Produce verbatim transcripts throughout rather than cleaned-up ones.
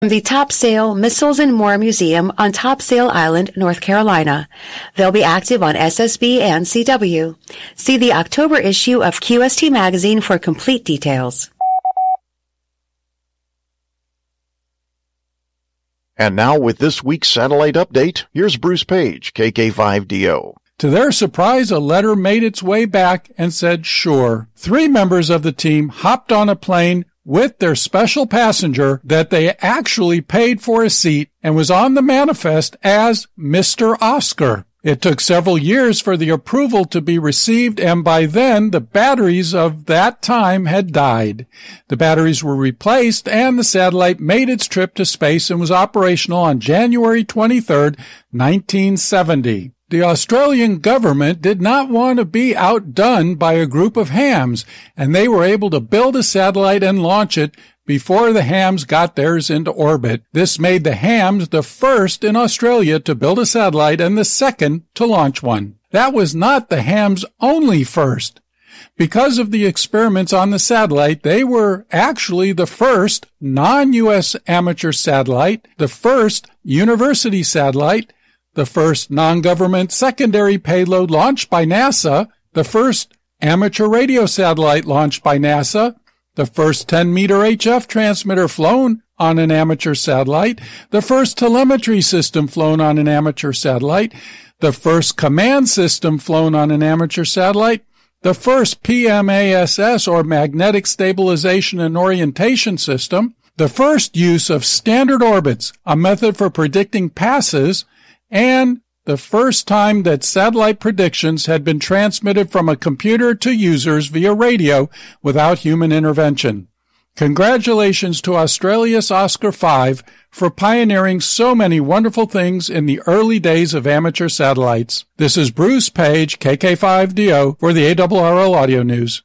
From the Topsail Missiles and More Museum on Topsail Island, North Carolina. They'll be active on S S B and C W. See the October issue of Q S T Magazine for complete details. And now with this week's satellite update, here's Bruce Page, K K five D O. To their surprise, a letter made its way back and said, sure. Three members of the team hopped on a plane with their special passenger that they actually paid for a seat and was on the manifest as Mister Oscar. It took several years for the approval to be received, and by then the batteries of that time had died. The batteries were replaced, and the satellite made its trip to space and was operational on January twenty-third, nineteen seventy. The Australian government did not want to be outdone by a group of hams, and they were able to build a satellite and launch it before the hams got theirs into orbit. This made the hams the first in Australia to build a satellite and the second to launch one. That was not the hams' only first. Because of the experiments on the satellite, they were actually the first non-U S amateur satellite, the first university satellite, the first non-government secondary payload launched by NASA, the first amateur radio satellite launched by NASA, the first ten-meter H F transmitter flown on an amateur satellite, the first telemetry system flown on an amateur satellite, the first command system flown on an amateur satellite, the first P M A S S, or Magnetic Stabilization and Orientation System, the first use of standard orbits, a method for predicting passes, and the first time that satellite predictions had been transmitted from a computer to users via radio without human intervention. Congratulations to Australia's Oscar five for pioneering so many wonderful things in the early days of amateur satellites. This is Bruce Page, K K five D O, for the A R R L Audio News.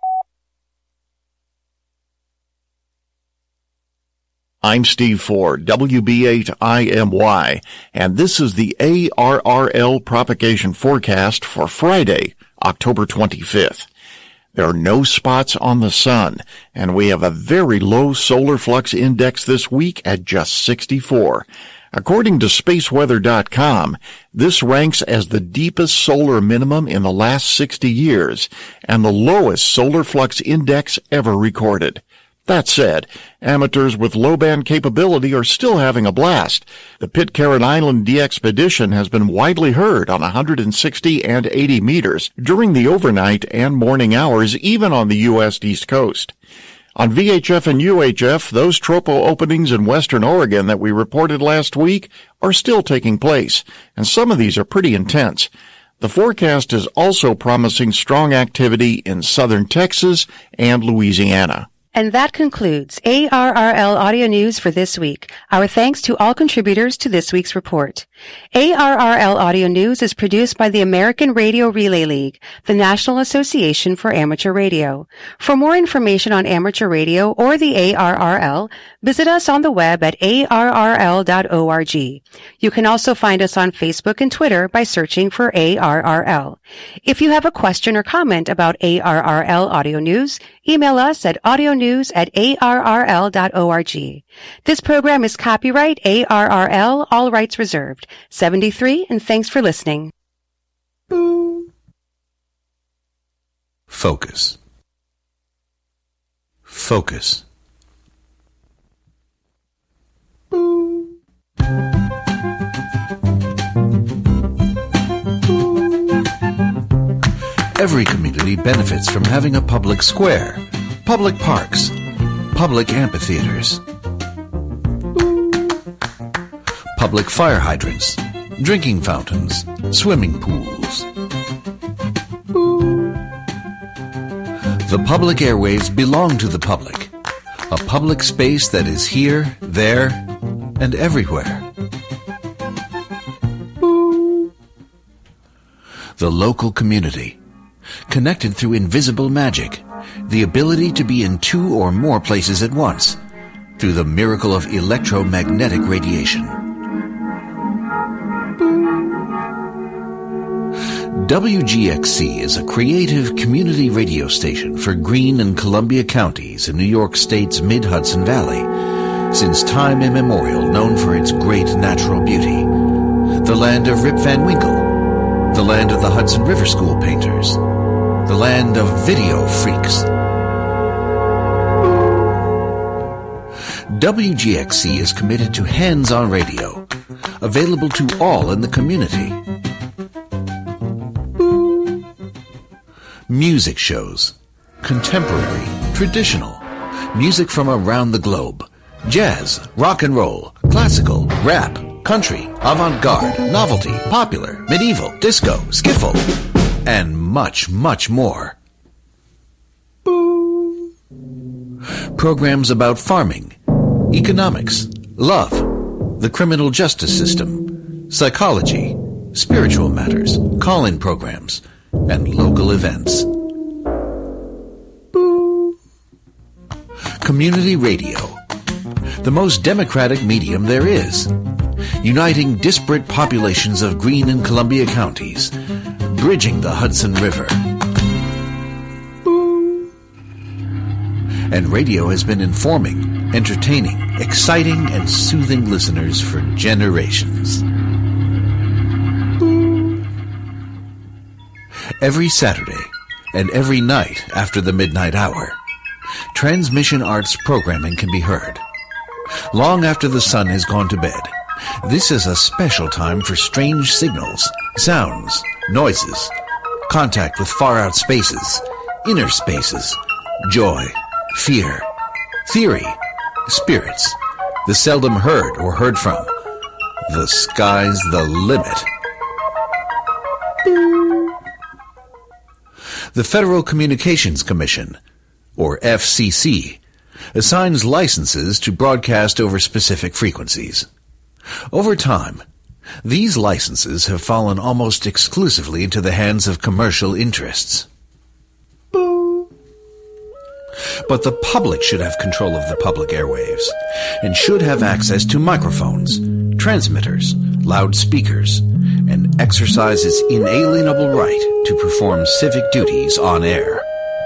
I'm Steve Ford, W B eight I M Y, and this is the A R R L propagation forecast for Friday, October twenty-fifth. There are no spots on the sun, and we have a very low solar flux index this week at just sixty-four. According to space weather dot com, this ranks as the deepest solar minimum in the last sixty years, and the lowest solar flux index ever recorded. That said, amateurs with low-band capability are still having a blast. The Pitcairn Island de-expedition has been widely heard on one hundred sixty and eighty meters during the overnight and morning hours, even on the U S East Coast. On V H F and U H F, those tropo openings in western Oregon that we reported last week are still taking place, and some of these are pretty intense. The forecast is also promising strong activity in southern Texas and Louisiana. And that concludes A R R L Audio News for this week. Our thanks to all contributors to this week's report. A R R L Audio News is produced by the American Radio Relay League, the National Association for Amateur Radio. For more information on amateur radio or the A R R L, visit us on the web at A R R L dot org. You can also find us on Facebook and Twitter by searching for A R R L. If you have a question or comment about A R R L Audio News, email us at audio news at A R R L dot org. This program is copyright A R R L, all rights reserved. seventy-three, and thanks for listening. Focus. Focus. Every community benefits from having a public square, public parks, public amphitheaters, public fire hydrants, drinking fountains, swimming pools. The public airwaves belong to the public, a public space that is here, there, and everywhere. The local community, connected through invisible magic, the ability to be in two or more places at once, through the miracle of electromagnetic radiation. W G X C is a creative community radio station for Greene and Columbia counties in New York State's mid-Hudson Valley. since time immemorial known for its great natural beauty. The land of Rip Van Winkle, the land of the Hudson River School painters, the land of video freaks. W G X C is committed to hands-on radio, available to all in the community. Music shows, contemporary, traditional, music from around the globe, jazz, rock and roll, classical, rap, country, avant-garde, novelty, popular, medieval, disco, skiffle, and much, much more. Programs about farming, economics, love, the criminal justice system, psychology, spiritual matters, call-in programs, and local events. Community radio, the most democratic medium there is, uniting disparate populations of Greene and Columbia counties, bridging the Hudson River. And radio has been informing, entertaining, exciting, and soothing listeners for generations. Every Saturday and every night after the midnight hour, Transmission Arts programming can be heard. Long after the sun has gone to bed, this is a special time for strange signals, sounds, noises, contact with far-out spaces, inner spaces, joy, fear, theory, spirits, the seldom heard or heard from. The sky's the limit. The Federal Communications Commission, or F C C, assigns licenses to broadcast over specific frequencies. Over time, these licenses have fallen almost exclusively into the hands of commercial interests. But the public should have control of the public airwaves and should have access to microphones, transmitters, loudspeakers, and exercise its inalienable right to perform civic duties on air.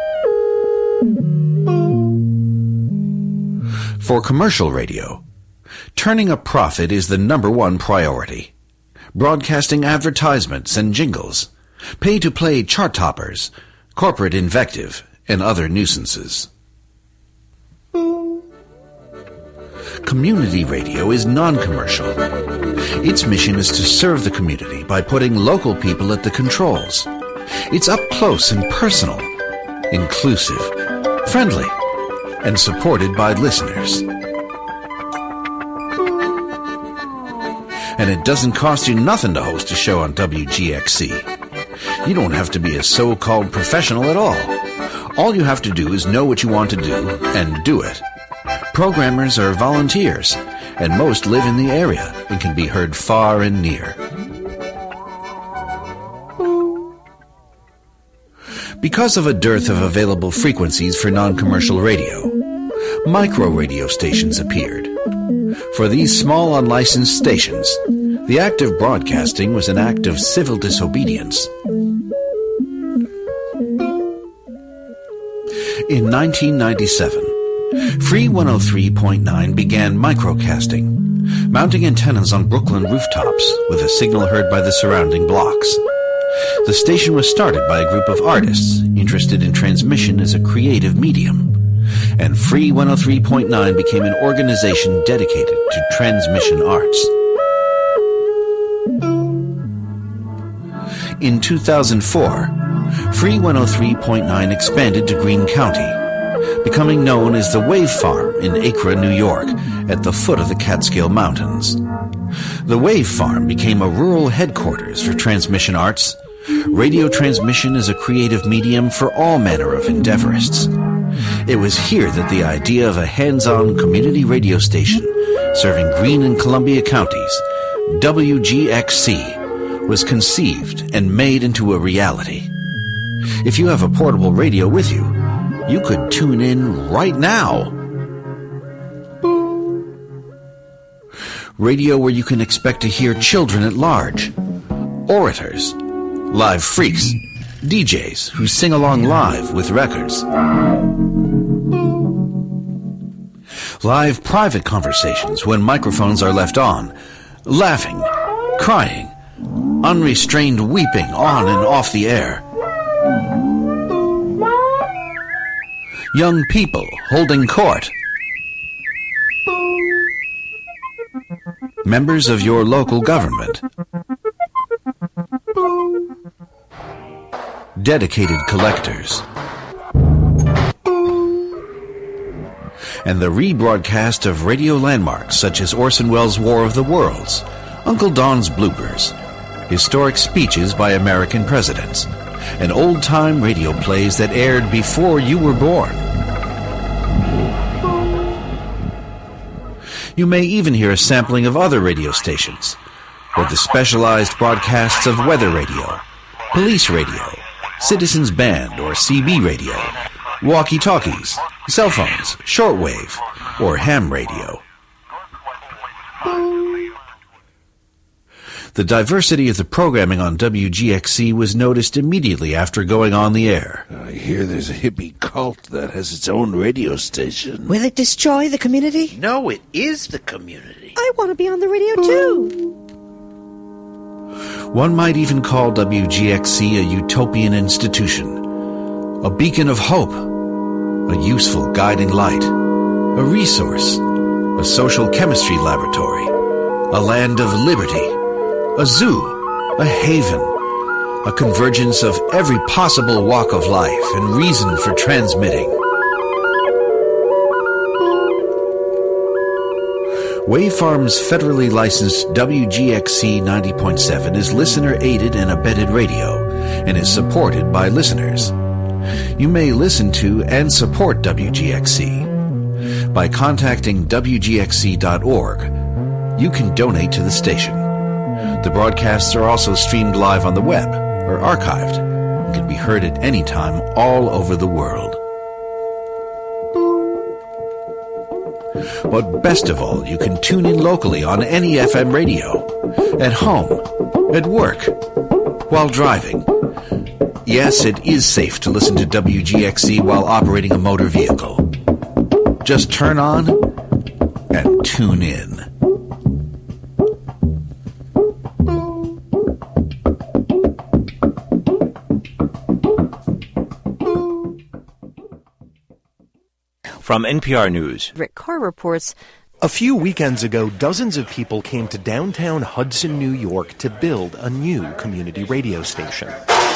For commercial radio, turning a profit is the number one priority. Broadcasting advertisements and jingles, pay-to-play chart toppers, corporate invective, and other nuisances. Community radio is non-commercial. Its mission is to serve the community by putting local people at the controls. It's up close and personal, inclusive, friendly, and supported by listeners. And it doesn't cost you nothing to host a show on W G X C. You don't have to be a so-called professional at all. All you have to do is know what you want to do and do it. Programmers are volunteers, and most live in the area and can be heard far and near. Because of a dearth of available frequencies for non-commercial radio, micro radio stations appeared. For these small unlicensed stations, the act of broadcasting was an act of civil disobedience. In nineteen ninety-seven, Free one oh three point nine began microcasting, mounting antennas on Brooklyn rooftops with a signal heard by the surrounding blocks. The station was started by a group of artists interested in transmission as a creative medium, and Free one oh three point nine became an organization dedicated to transmission arts. In two thousand four, Free one oh three point nine expanded to Greene County, becoming known as the Wave Farm in Acre, New York, at the foot of the Catskill Mountains. The Wave Farm became a rural headquarters for transmission arts. Radio transmission is a creative medium for all manner of endeavorists. It was here that the idea of a hands-on community radio station serving Greene and Columbia counties, W G X C, was conceived and made into a reality. If you have a portable radio with you, you could tune in right now. Radio where you can expect to hear children at large, orators, live freaks, D Js who sing along live with records, Live private conversations when microphones are left on. Laughing, crying, unrestrained weeping on and off the air. Young people holding court. Members of your local government. Dedicated collectors. And the rebroadcast of radio landmarks such as Orson Welles' War of the Worlds, Uncle Don's bloopers, historic speeches by American presidents, and old-time radio plays that aired before you were born. You may even hear a sampling of other radio stations, or the specialized broadcasts of weather radio, police radio, citizens band or C B radio, walkie-talkies, cell phones, shortwave, or ham radio. The diversity of the programming on W G X C was noticed immediately after going on the air. I hear there's a hippie cult that has its own radio station. Will it destroy the community? No, it is the community. I want to be on the radio too. One might even call W G X C a utopian institution, a beacon of hope, a useful guiding light, a resource, a social chemistry laboratory, a land of liberty, a zoo, a haven, a convergence of every possible walk of life and reason for transmitting. Wavefarm's federally licensed W G X C ninety point seven is listener-aided and abetted radio and is supported by listeners. You may listen to and support W G X C. By contacting W G X C dot org, you can donate to the station. The broadcasts are also streamed live on the web or archived and can be heard at any time all over the world. But best of all, you can tune in locally on any F M radio, at home, at work, while driving. Yes, it is safe to listen to W G X C while operating a motor vehicle. Just turn on and tune in. From N P R News, Rick Carr reports. A few weekends ago, dozens of people came to downtown Hudson, New York to build a new community radio station.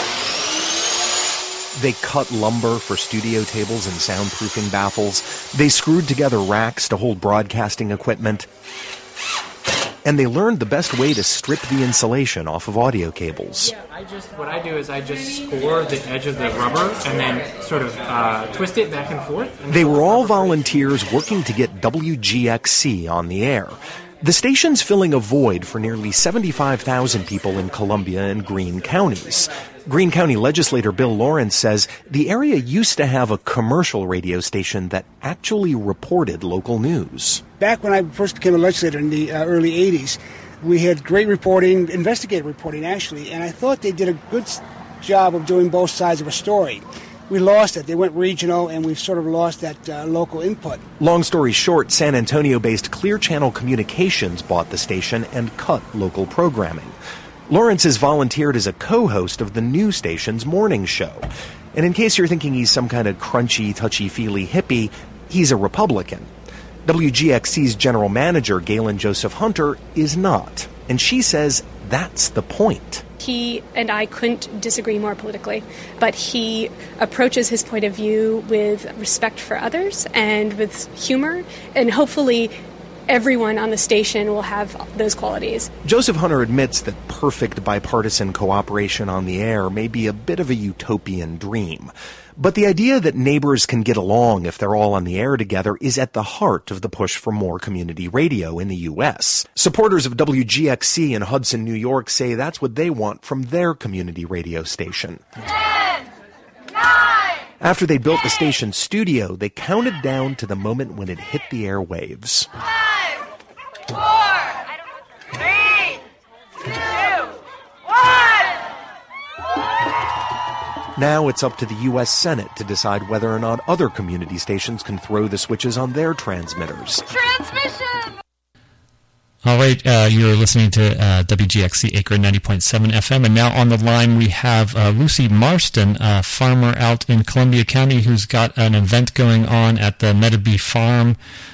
They cut lumber for studio tables and soundproofing baffles. They screwed together racks to hold broadcasting equipment. And they learned the best way to strip the insulation off of audio cables. Yeah, I just, what I do is I just score the edge of the rubber and then sort of uh, twist it back and forth. And they were all volunteers working to get W G X C on the air. The station's filling a void for nearly seventy-five thousand people in Columbia and Greene counties. Greene County legislator Bill Lawrence says the area used to have a commercial radio station that actually reported local news. Back when I first became a legislator in the uh, early eighties, we had great reporting, investigative reporting actually, and I thought they did a good job of doing both sides of a story. We lost it. They went regional, and we've sort of lost that uh, local input. Long story short, San Antonio-based Clear Channel Communications bought the station and cut local programming. Lawrence has volunteered as a co-host of the new station's morning show. And in case you're thinking he's some kind of crunchy, touchy-feely hippie, he's a Republican. W G X C's general manager, Galen Joseph Hunter, is not. And she says that's the point. He and I couldn't disagree more politically, but he approaches his point of view with respect for others and with humor, and hopefully everyone on the station will have those qualities. Joseph Hunter admits that perfect bipartisan cooperation on the air may be a bit of a utopian dream. But the idea that neighbors can get along if they're all on the air together is at the heart of the push for more community radio in the U S. Supporters of W G X C in Hudson, New York say that's what they want from their community radio station. Ten, nine, After they built the station's studio, they counted down to the moment when it hit the airwaves. Five, four, three, two, one. Now it's up to the U S Senate to decide whether or not other community stations can throw the switches on their transmitters. Transmission! All right, uh, you're listening to uh, W G X C Acre ninety point seven F M, and now on the line we have uh, Lucy Marston, a farmer out in Columbia County who's got an event going on at the Metabee Farm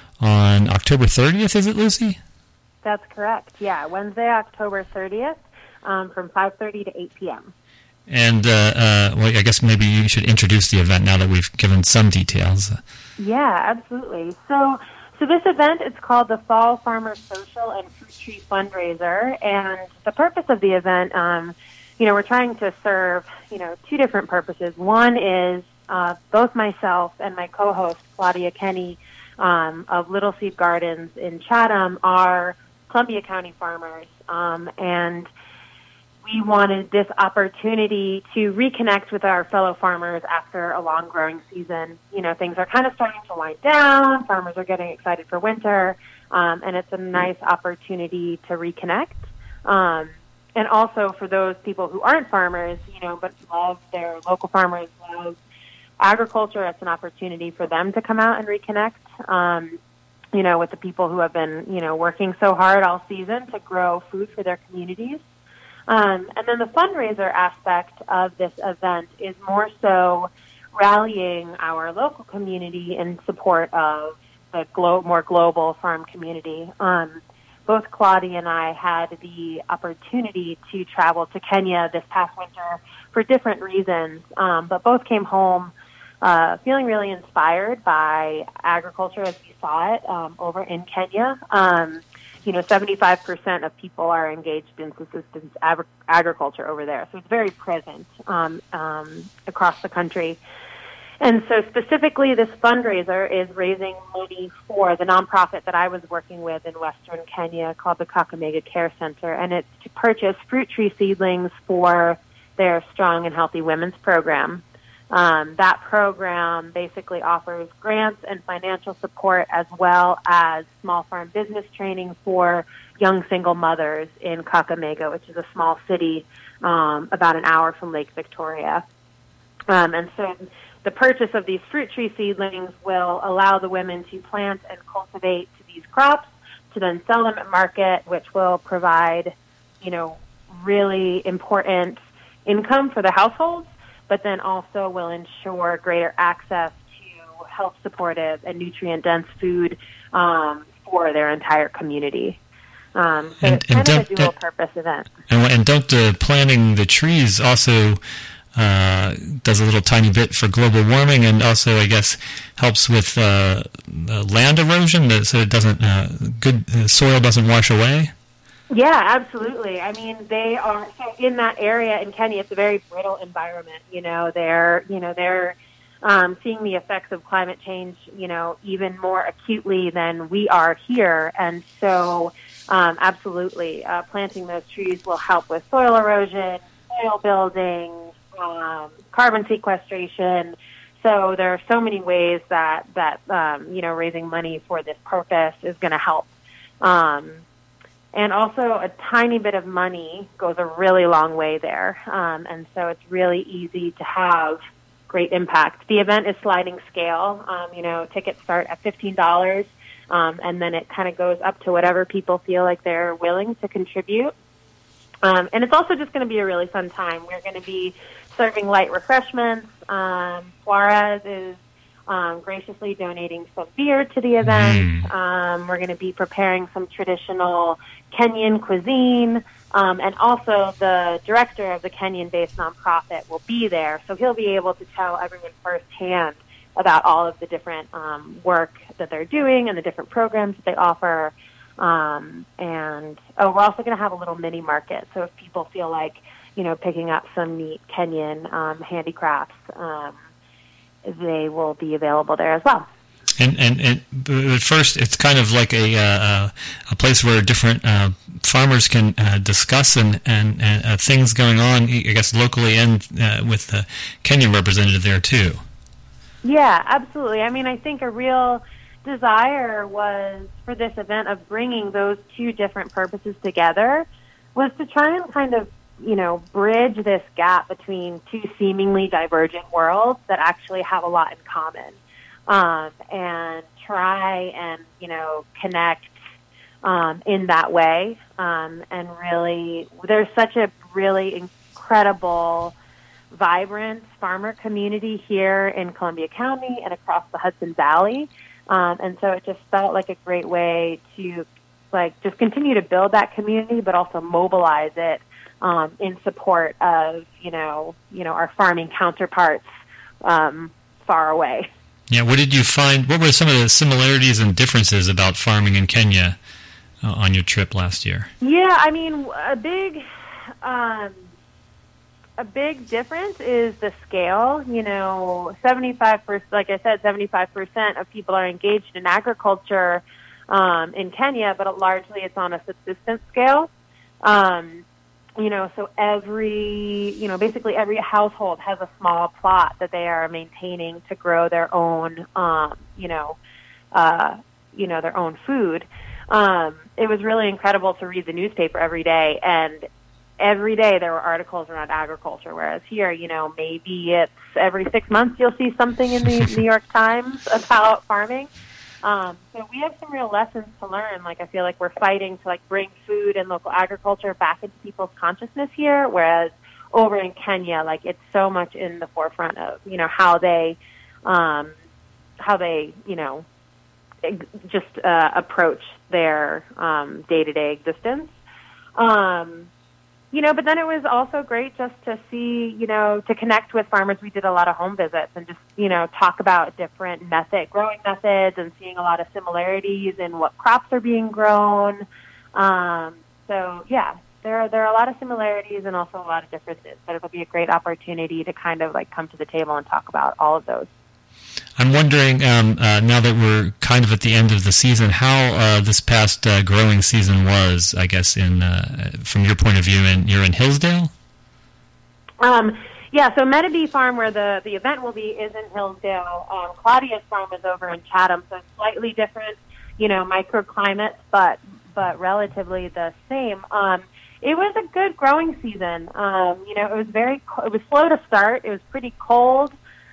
on October thirtieth, is it, Lucy? That's correct, yeah, Wednesday, October thirtieth, um, from five thirty to eight p.m. And uh, uh, well, I guess maybe you should introduce the event now that we've given some details. Yeah, absolutely. So... So this event is called the Fall Farmer Social and Fruit Tree Fundraiser, and the purpose of the event, um, you know, we're trying to serve, you know, two different purposes. One is uh, both myself and my co-host, Claudia Kenny, um, of Little Seed Gardens in Chatham, are Columbia County farmers, um, and we wanted this opportunity to reconnect with our fellow farmers after a long growing season. You know, things are kind of starting to wind down. Farmers are getting excited for winter, um, and it's a nice opportunity to reconnect. Um, and also for those people who aren't farmers, you know, but love their local farmers, love agriculture, it's an opportunity for them to come out and reconnect, um, you know, with the people who have been, you know, working so hard all season to grow food for their communities. Um, and then the fundraiser aspect of this event is more so rallying our local community in support of the glo- more global farm community. Um, both Claudia and I had the opportunity to travel to Kenya this past winter for different reasons, um, but both came home uh, feeling really inspired by agriculture as we saw it um, over in Kenya. Um, You know, seventy-five percent of people are engaged in subsistence ag- agriculture over there. So it's very present um, um, across the country. And so specifically this fundraiser is raising money for the nonprofit that I was working with in Western Kenya called the Kakamega Care Center. And it's to purchase fruit tree seedlings for their Strong and Healthy Women's program. Um, that program basically offers grants and financial support as well as small farm business training for young single mothers in Kakamega, which is a small city um, about an hour from Lake Victoria. Um, and so the purchase of these fruit tree seedlings will allow the women to plant and cultivate these crops to then sell them at market, which will provide, you know, really important income for the households, but then also will ensure greater access to health supportive and nutrient-dense food um, for their entire community. Um, so and, it's kind and of a dual-purpose event. And, and don't uh, planting the trees also uh, does a little tiny bit for global warming, and also, I guess, helps with uh, land erosion, so it doesn't uh, good uh, soil doesn't wash away? Yeah, absolutely. I mean, they are so in that area in Kenya. It's a very brittle environment. You know, they're you know they're um, seeing the effects of climate change, you know, even more acutely than we are here. And so, um, absolutely, uh, planting those trees will help with soil erosion, soil building, um, carbon sequestration. So there are so many ways that that um, you know raising money for this purpose is going to help. Um, And also a tiny bit of money goes a really long way there. Um, and so it's really easy to have great impact. The event is sliding scale. Um, you know, tickets start at fifteen dollars, um, and then it kind of goes up to whatever people feel like they're willing to contribute. Um, and it's also just going to be a really fun time. We're going to be serving light refreshments. Um, Juarez is Um, graciously donating some beer to the event. Mm. Um, we're going to be preparing some traditional Kenyan cuisine, um, and also the director of the Kenyan-based nonprofit will be there, so he'll be able to tell everyone firsthand about all of the different um, work that they're doing and the different programs that they offer. Um, and oh, we're also going to have a little mini market, so if people feel like, you know, picking up some neat Kenyan um, handicrafts, um, they will be available there as well. And, and, and at first, it's kind of like a uh, a place where different uh, farmers can uh, discuss and, and, and uh, things going on, I guess, locally and uh, with the Kenyan representative there, too. Yeah, absolutely. I mean, I think a real desire was for this event of bringing those two different purposes together was to try and kind of you know, bridge this gap between two seemingly divergent worlds that actually have a lot in common, um, and try and, you know, connect um, in that way. Um, and really, there's such a really incredible, vibrant farmer community here in Columbia County and across the Hudson Valley. Um, and so it just felt like a great way to, like, just continue to build that community, but also mobilize it um, in support of, you know, you know, our farming counterparts um, far away. Yeah, what did you find? What were some of the similarities and differences about farming in Kenya uh, on your trip last year? Yeah, I mean, a big, um, a big difference is the scale. You know, seventy-five percent, like I said, seventy-five percent of people are engaged in agriculture um, in Kenya, but largely it's on a subsistence scale. Um, You know, so every, you know, basically every household has a small plot that they are maintaining to grow their own, um, you know, uh, you know, their own food. Um, it was really incredible to read the newspaper every day, and every day there were articles around agriculture, whereas here, you know, maybe it's every six months you'll see something in the New York Times about farming. Um, so we have some real lessons to learn. Like, I feel like we're fighting to, like, bring food and local agriculture back into people's consciousness here, whereas over in Kenya, like, it's so much in the forefront of, you know, how they, um, how they, you know, just uh, approach their um, day-to-day existence. Um, you know, but then it was also great just to see, you know, to connect with farmers. We did a lot of home visits and just, you know, talk about different method, growing methods, and seeing a lot of similarities in what crops are being grown. Um, so, yeah, there are, there are a lot of similarities and also a lot of differences, but it'll be a great opportunity to kind of, like, come to the table and talk about all of those. I'm wondering, um, uh, now that we're kind of at the end of the season, how uh, this past uh, growing season was, I guess, in uh, from your point of view, and you're in Hillsdale? Um, yeah, so Metabee Farm, where the, the event will be, is in Hillsdale. Um, Claudia's farm is over in Chatham, so slightly different, you know, microclimates, but but relatively the same. Um, it was a good growing season. Um, you know, it was very, it was slow to start. It was pretty cold.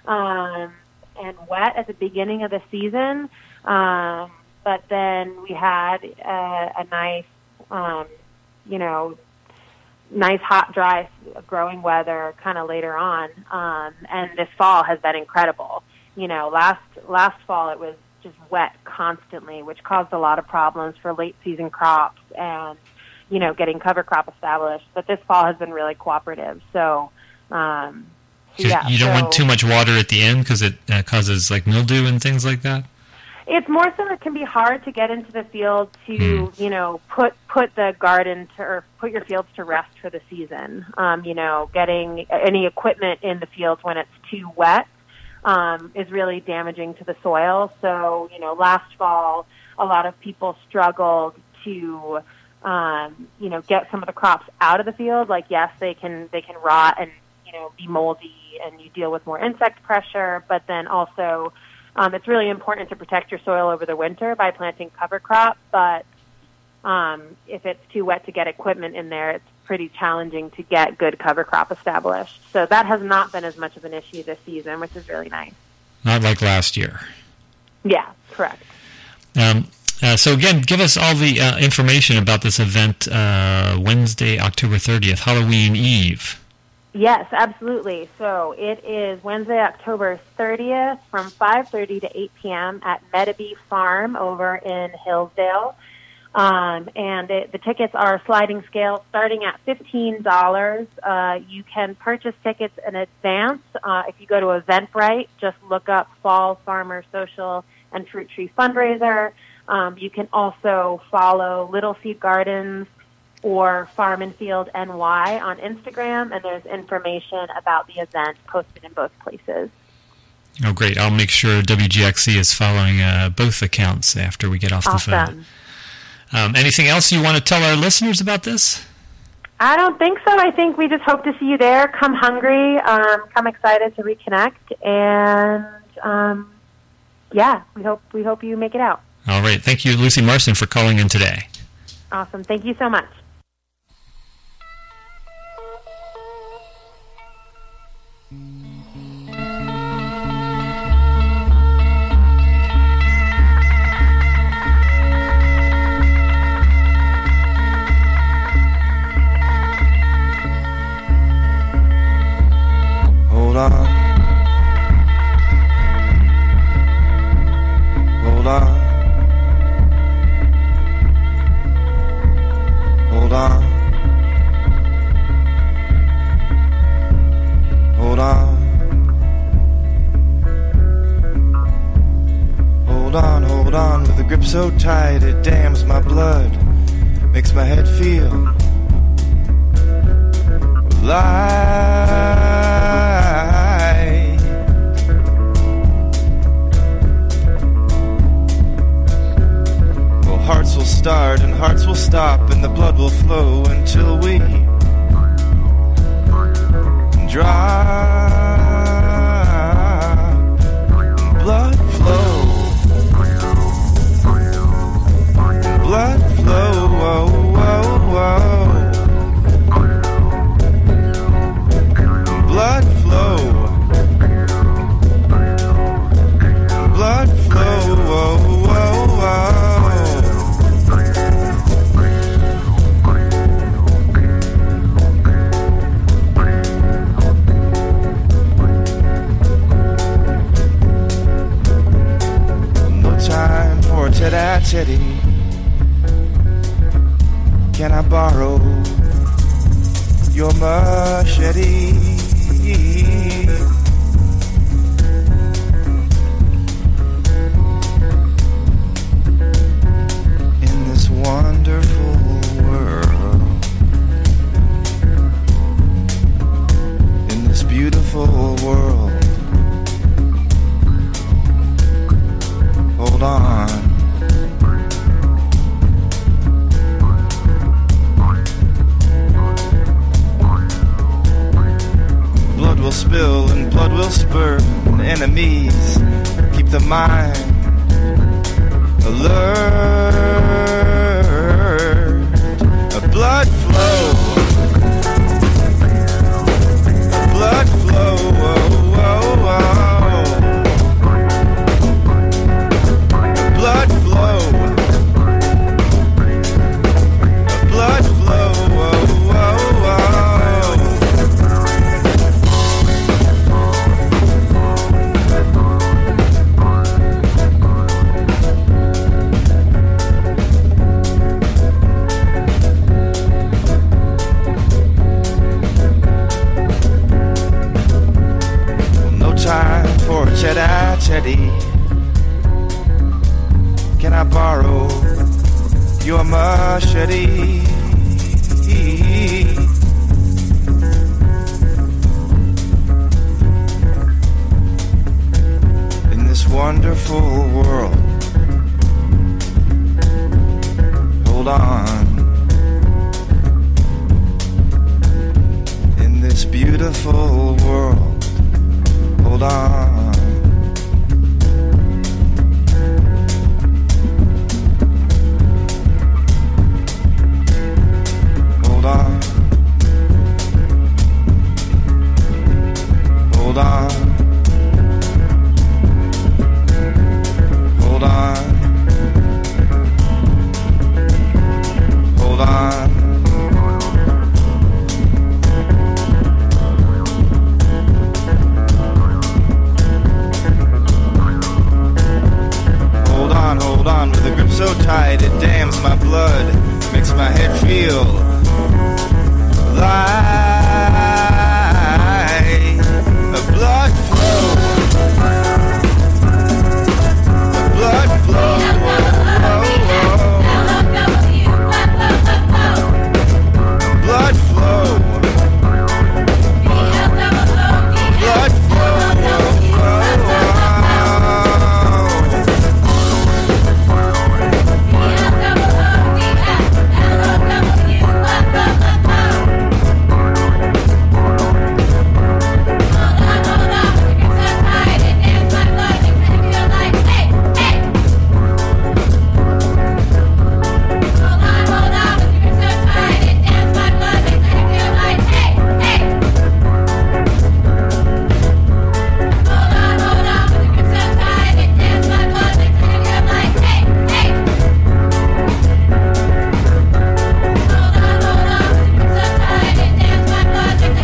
Um, and wet at the beginning of the season, um, but then we had a, a nice, um, you know, nice hot, dry, growing weather kind of later on, um, and this fall has been incredible. You know, last last fall it was just wet constantly, which caused a lot of problems for late season crops and, you know, getting cover crop established. But this fall has been really cooperative, so. Um, Yeah, you don't so want too much water at the end because it uh, causes, like, mildew and things like that? It's more so it can be hard to get into the field to, mm. you know, put put the garden to, or put your fields to rest for the season. Um, you know, getting any equipment in the fields when it's too wet um, is really damaging to the soil. So, you know, last fall, a lot of people struggled to, um, you know, get some of the crops out of the field. Like, yes, they can they can rot and, you know, be moldy, and you deal with more insect pressure, but then also um, it's really important to protect your soil over the winter by planting cover crop, but um, if it's too wet to get equipment in there, it's pretty challenging to get good cover crop established. So that has not been as much of an issue this season, which is really nice. Not like last year. Yeah, correct. Um, uh, so again, give us all the uh, information about this event uh, Wednesday, October thirtieth, Halloween Eve. Yes, absolutely. So it is Wednesday, October thirtieth from five thirty to eight p.m. at Metabee Farm over in Hillsdale. Um, and it, the tickets are sliding scale starting at fifteen dollars. Uh, you can purchase tickets in advance. Uh, if you go to Eventbrite, just look up Fall Farmer Social and Fruit Tree Fundraiser. Um, you can also follow Little Seed Gardens or Farm and Field N Y on Instagram, and there's information about the event posted in both places. Oh, great. I'll make sure W G X C is following uh, both accounts after we get off the awesome. phone. Um, anything else you want to tell our listeners about this? I don't think so. I think we just hope to see you there. Come hungry, um, come excited to reconnect, and um, yeah, we hope we hope you make it out. All right. Thank you, Lucy Marston, for calling in today. Awesome. Thank you so much. makes my head feel light. Well, hearts will start and hearts will stop, and the blood will flow until we drop. Blood flow, blood flow, whoa, whoa, whoa. Blood flow, blood flow, whoa, whoa, whoa. Time for tit-a-titty. Can I borrow your machete? In this wonderful world, in this beautiful world, hold on. Blood will spill and blood will spur, and enemies keep the mind alert. A blood flow, a blood flow, whoa, whoa, whoa. Blood flow, a blood flow, whoa, whoa, whoa. No time for chatty-chatty. Can I borrow your machete? In this wonderful world, hold on. In this beautiful world, hold on. Hold on. Hold on. Hold on. Hold on. Hold on, hold on, with a grip so tight it dams my blood, makes my head feel light.